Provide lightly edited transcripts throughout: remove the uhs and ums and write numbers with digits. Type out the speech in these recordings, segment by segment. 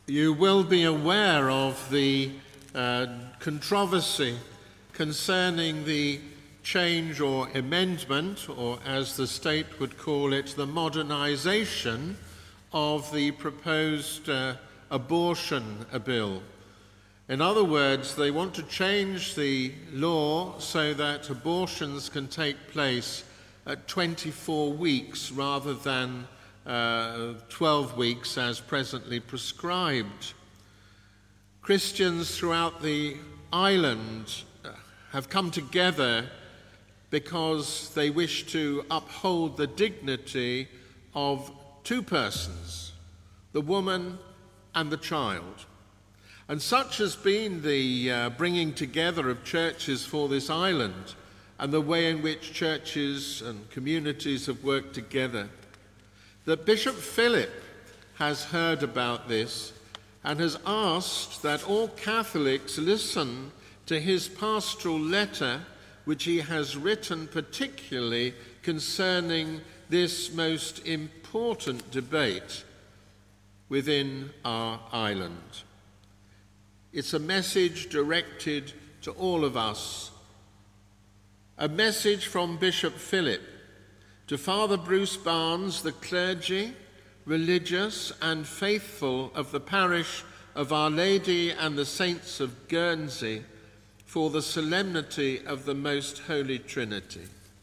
You will be aware of the controversy concerning the change or amendment, or as the state would call it, the modernization of the proposed abortion bill. In other words, they want to change the law so that abortions can take place at 24 weeks rather than 12 weeks as presently prescribed. Christians throughout the island have come together because they wish to uphold the dignity of two persons, the woman and the child. And such has been the bringing together of churches for this island and the way in which churches and communities have worked together, that Bishop Philip has heard about this and has asked that all Catholics listen to his pastoral letter, which he has written particularly concerning this most important debate within our island. It's a message directed to all of us, a message from Bishop Philip to Father Bruce Barnes, the clergy, religious and faithful of the parish of Our Lady and the Saints of Guernsey, for the solemnity of the Most Holy Trinity.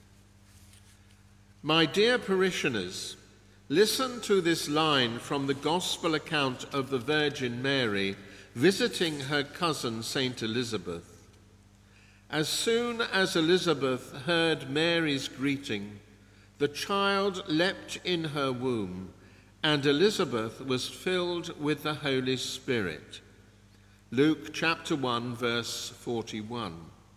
My dear parishioners, listen to this line from the Gospel account of the Virgin Mary visiting her cousin Saint Elizabeth. As soon as Elizabeth heard Mary's greeting, the child leapt in her womb, and Elizabeth was filled with the Holy Spirit. Luke chapter 1, verse 41.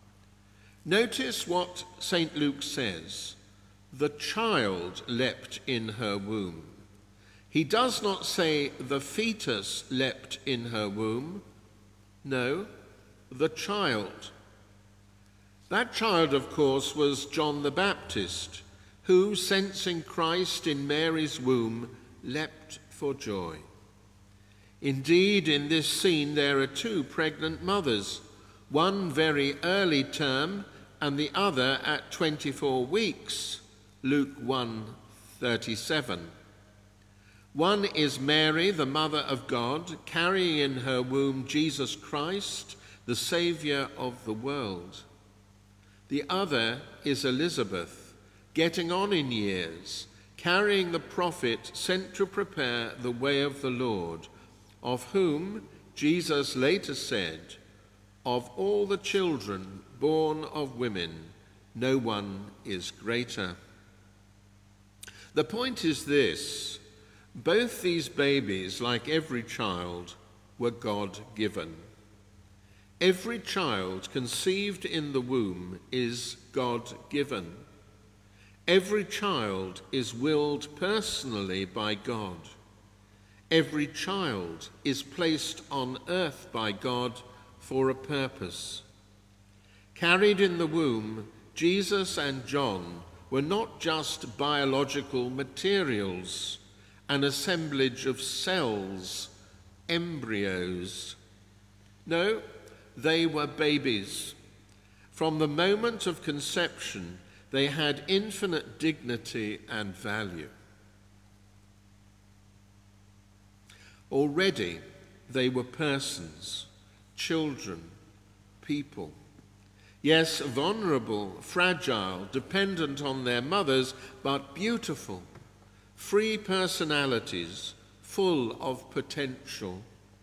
Notice what St. Luke says. The child leapt in her womb. He does not say the fetus leapt in her womb. No, the child. That child, of course, was John the Baptist, who, sensing Christ in Mary's womb, leapt for joy. Indeed, in this scene there are two pregnant mothers, one very early term and the other at 24 weeks, Luke 1:37. One is Mary, the Mother of God, carrying in her womb Jesus Christ, the Saviour of the world. The other is Elizabeth, getting on in years, carrying the prophet sent to prepare the way of the Lord, of whom Jesus later said, "Of all the children born of women, no one is greater." The point is this: both these babies, like every child, were God-given. Every child conceived in the womb is God-given. Every child is willed personally by God. Every child is placed on earth by God for a purpose. Carried in the womb, Jesus and John were not just biological materials, an assemblage of cells, embryos. No, they were babies. From the moment of conception, they had infinite dignity and value. Already, they were persons, children, people. Yes, vulnerable, fragile, dependent on their mothers, but beautiful, free personalities, full of potential.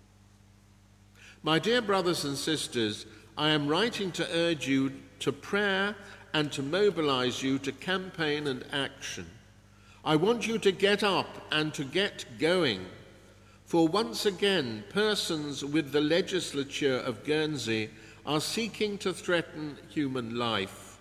My dear brothers and sisters, I am writing to urge you to prayer and to mobilize you to campaign and action. I want you to get up and to get going, for once again, persons with the legislature of Guernsey are seeking to threaten human life.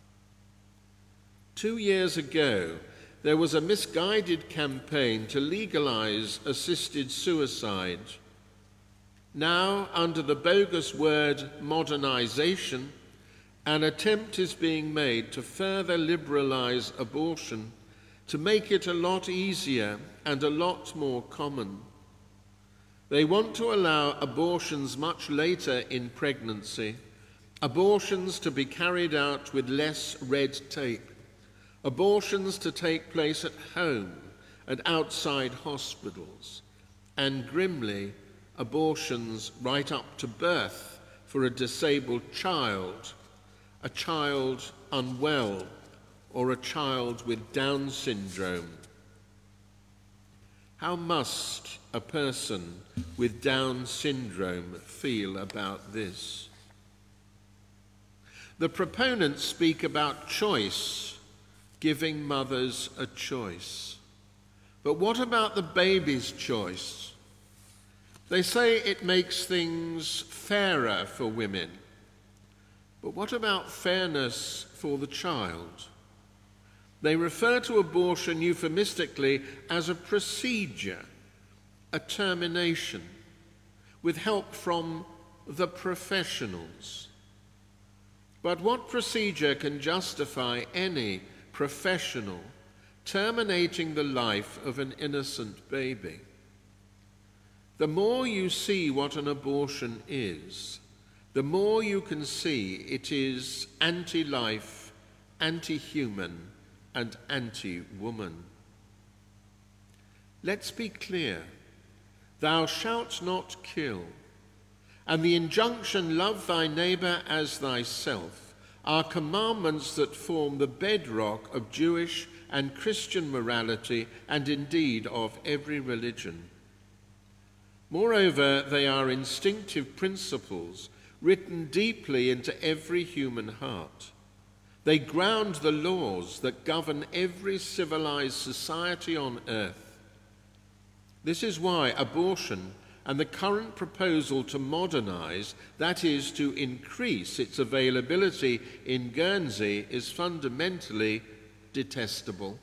2 years ago, there was a misguided campaign to legalize assisted suicide. Now, under the bogus word modernization, an attempt is being made to further liberalize abortion, to make it a lot easier and a lot more common. They want to allow abortions much later in pregnancy, abortions to be carried out with less red tape, abortions to take place at home and outside hospitals, and grimly, abortions right up to birth for a disabled child, a child unwell, or a child with Down syndrome. How must a person with Down syndrome feel about this? The proponents speak about choice, giving mothers a choice. But what about the baby's choice? They say it makes things fairer for women. But what about fairness for the child? They refer to abortion euphemistically as a procedure, a termination, with help from the professionals. But what procedure can justify any professional terminating the life of an innocent baby? The more you see what an abortion is, the more you can see it is anti-life, anti-human, and anti-woman. Let's be clear. Thou shalt not kill, and the injunction, love thy neighbor as thyself, are commandments that form the bedrock of Jewish and Christian morality, and indeed of every religion. Moreover, they are instinctive principles written deeply into every human heart. They ground the laws that govern every civilized society on earth. This is why abortion and the current proposal to modernize, that is, to increase its availability in Guernsey, is fundamentally detestable.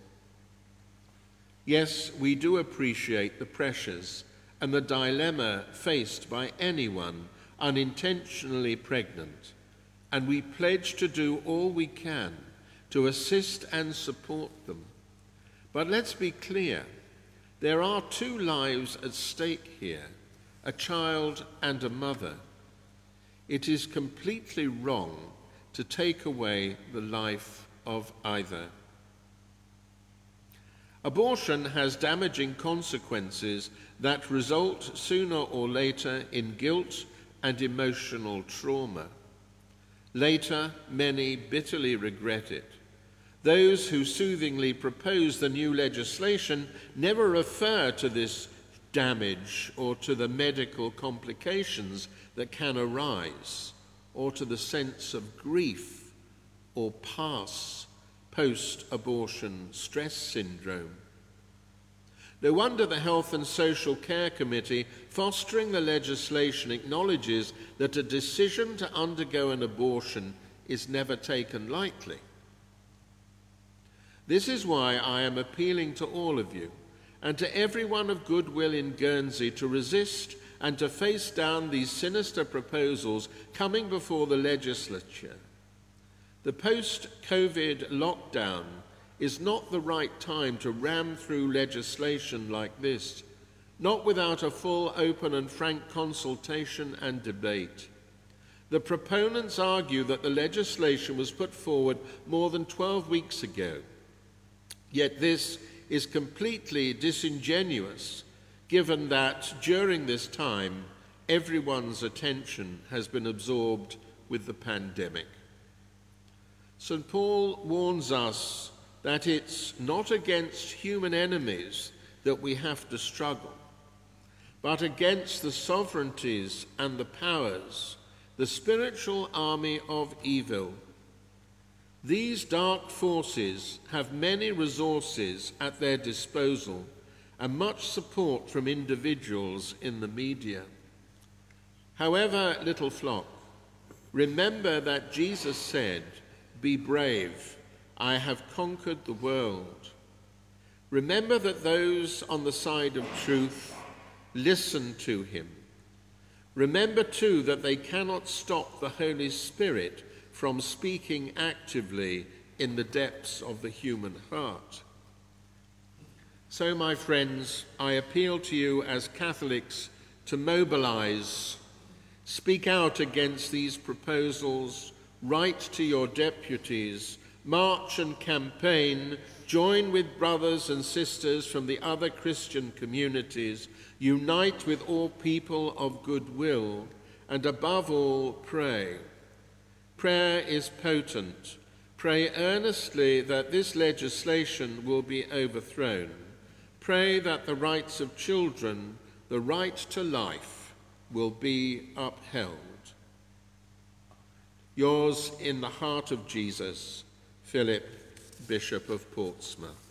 Yes, we do appreciate the pressures and the dilemma faced by anyone unintentionally pregnant, and we pledge to do all we can to assist and support them. But let's be clear, there are two lives at stake here, a child and a mother. It is completely wrong to take away the life of either. Abortion has damaging consequences that result sooner or later in guilt and emotional trauma. Later, many bitterly regret it. Those who soothingly propose the new legislation never refer to this damage or to the medical complications that can arise, or to the sense of grief or post-abortion stress syndrome. No wonder the Health and Social Care Committee, fostering the legislation, acknowledges that a decision to undergo an abortion is never taken lightly. This is why I am appealing to all of you and to everyone of goodwill in Guernsey to resist and to face down these sinister proposals coming before the legislature. The post-COVID lockdown is not the right time to ram through legislation like this, not without a full, open and frank consultation and debate. The proponents argue that the legislation was put forward more than 12 weeks ago. Yet this is completely disingenuous, given that during this time, everyone's attention has been absorbed with the pandemic. St. Paul warns us that it's not against human enemies that we have to struggle, but against the sovereignties and the powers, the spiritual army of evil. These dark forces have many resources at their disposal and much support from individuals in the media. However, little flock, remember that Jesus said, "Be brave, I have conquered the world." Remember that those on the side of truth listen to him. Remember too that they cannot stop the Holy Spirit from speaking actively in the depths of the human heart. So, my friends, I appeal to you as Catholics to mobilise. Speak out against these proposals, write to your deputies, march and campaign, join with brothers and sisters from the other Christian communities, unite with all people of goodwill, and above all, pray. Prayer is potent. Pray earnestly that this legislation will be overthrown. Pray that the rights of children, the right to life, will be upheld. Yours in the heart of Jesus, Philip, Bishop of Portsmouth.